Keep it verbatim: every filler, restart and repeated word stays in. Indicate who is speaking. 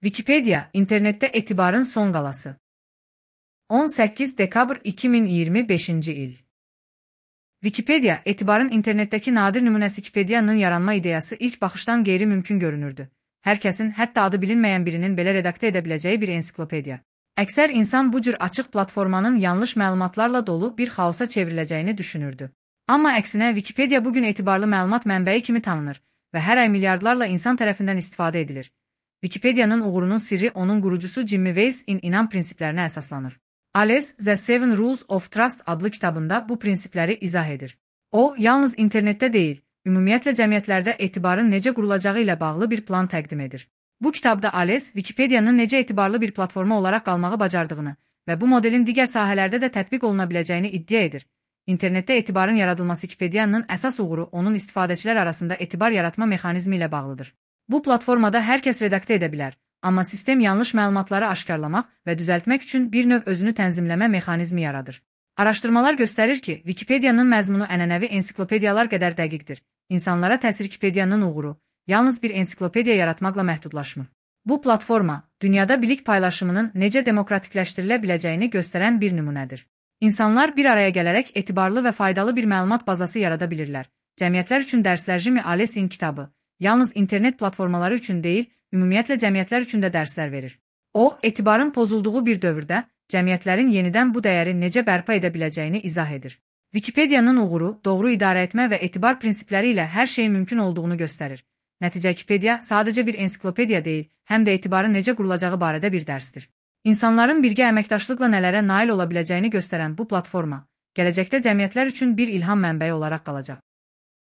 Speaker 1: Wikipedia, internetdə etibarın son qalası. on səkkiz dekabr iki min iyirmi beşinci il. Wikipedia, etibarın internetdəki nadir nümunəsi. Wikipedia'nın yaranma ideyası ilk baxışdan qeyri-mümkün görünürdü. Hər kəsin, hətta adı bilinməyən birinin belə redaktə edə biləcəyi bir ensiklopediya. Əksər insan bu cür açıq platformanın yanlış məlumatlarla dolu bir xaosa çevriləcəyini düşünürdü. Amma əksinə, Wikipedia bugün etibarlı məlumat mənbəyi kimi tanınır və hər ay milyardlarla insan tərəfindən istifadə edilir. Wikipedia'nın uğurunun sirri onun qurucusu Jimmy Wace'in inam prinsiplərinə əsaslanır. Alice, The Seven Rules of Trust adlı kitabında bu prinsipləri izah edir. O, yalnız internetdə deyil, ümumiyyətlə cəmiyyətlərdə etibarın necə qurulacağı ilə bağlı bir plan təqdim edir. Bu kitabda Alice, Wikipedia'nın necə etibarlı bir platforma olaraq qalmağı bacardığını və bu modelin digər sahələrdə də tətbiq oluna biləcəyini iddia edir. İnternetdə etibarın yaradılması Wikipedia'nın əsas uğuru onun istifadəçilər arasında etibar yaratma mexanizmi ilə bağlıdır. Bu platformada hər kəs redaktə edə bilər, amma sistem yanlış məlumatları aşkarlamaq və düzəltmək üçün bir növ özünü tənzimləmə mexanizmi yaradır. Araşdırmalar göstərir ki, Wikipedia'nın məzmunu ənənəvi ensiklopediyalar qədər dəqiqdir. İnsanlara təsir Wikipedia'nın uğuru yalnız bir ensiklopediya yaratmaqla məhdudlaşmır. Bu platforma, dünyada bilik paylaşımının necə demokratikləşdirilə biləcəyini göstərən bir nümunədir. İnsanlar bir araya gələrək etibarlı və faydalı bir məlumat bazası yarada bilirlər. Cəmiyyətlər üçün dərslər Jimmy Alice'in kitabı yalnız internet platformaları üçün deyil, ümumiyyətlə cəmiyyətlər üçün də dərslər verir. O, etibarın pozulduğu bir dövrdə cəmiyyətlərin yenidən bu dəyəri necə bərpa edə biləcəyini izah edir. Wikipedia'nın uğuru, doğru idarə etmə və etibar prinsipləri ilə hər şeyin mümkün olduğunu göstərir. Nəticə, Wikipedia sadəcə bir ensiklopediya deyil, həm də etibarın necə qurulacağı barədə bir dərsdir. İnsanların birgə əməkdaşlıqla nələrə nail ola biləcəyini göstərən bu platforma, gələcəkdə cəmiyyətlər üçün bir ilham mənbəyi olaraq qalacaq.